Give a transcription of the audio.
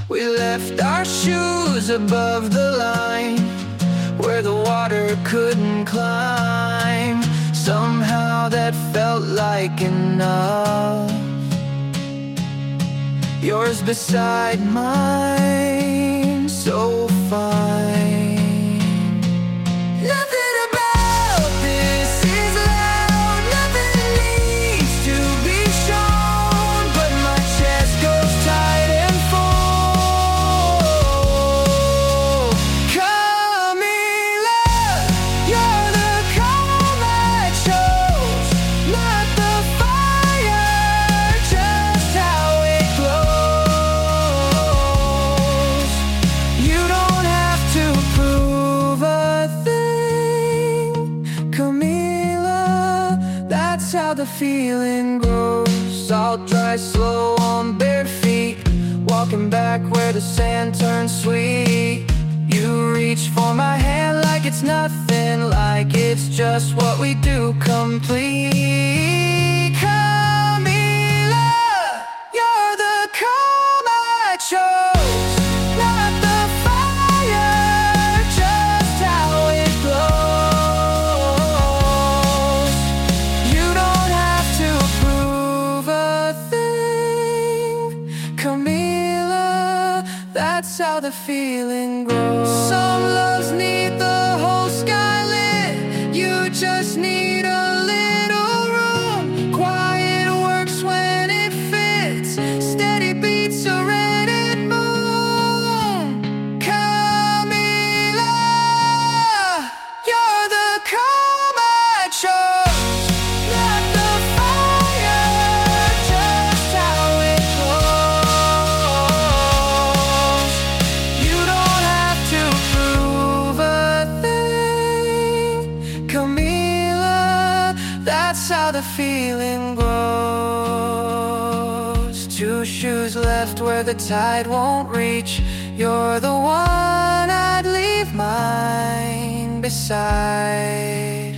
We left our shoes above the line, where the water couldn't climb. Somehow that felt like enough. Yours beside mine, so fine. Nothing about this is loud, nothing needs to be shown, but my chest goes tight and full. Camila, you're the calm I chose, not the fire, just how it glows. You don't have to prove a thing, Camila, that's how the feeling grows. I'll dry slow on bare feet, walking back where the sand turns sweet. You reach for my hand like it's nothing, like it's just what we do complete. Camila, you're the calm I chose, not the fire, just how it glows. You don't have to prove a thing, Camila, that's how the feeling grows. Some loves need the whole sky lit, you just need a little room. Quiet works when it fits, steady beats a rented moon. Camila, you're the calm I chose, not the fire, just how it glows. You don't have to prove a thing, Camila, that's how the feeling grows. Two shoes left where the tide won't reach, you're the one I'd leave mine beside.